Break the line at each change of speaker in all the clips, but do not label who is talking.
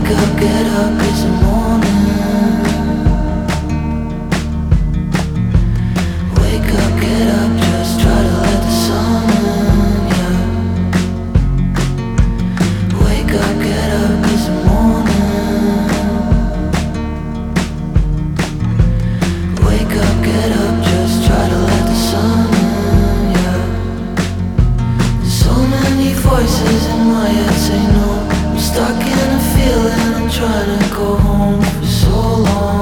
get up, it's the morning. Wake up, get up, just try to let the sun in, yeah. Wake up, get up, it's the morning. Wake up, get up, just try to let the sun in, yeah. There's so many voices in my head say no. I'm stuck in a feeling, I'm trying to go home for so long.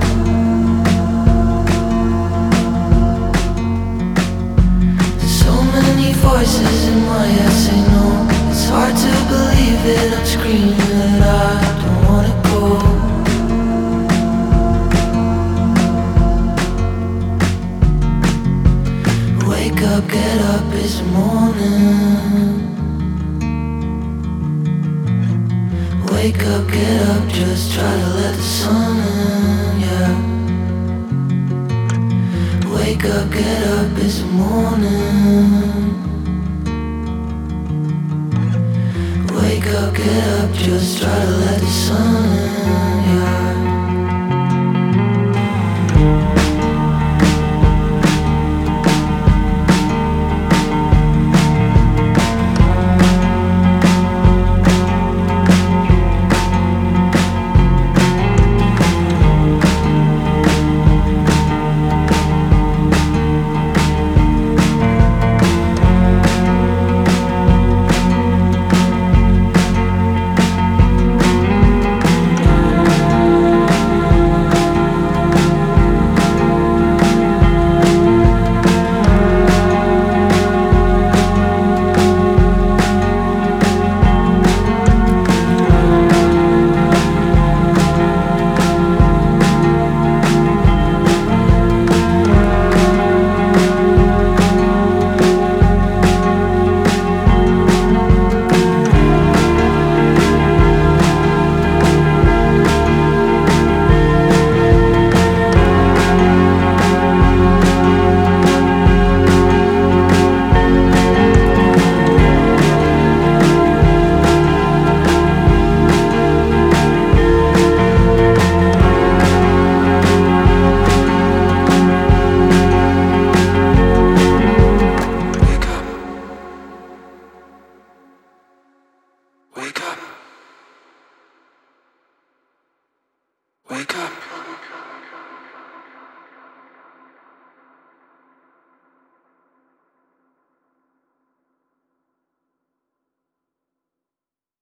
There's so many voices in my head say no. It's hard to believe it, I'm screaming that I don't wanna go. Wake up, get up, it's the morning. Wake up, get up, just try to let the sun in, yeah. Wake up, get up, it's the morning. Wake up, get up, just try to let the sun in, yeah. Wake up. Wake up.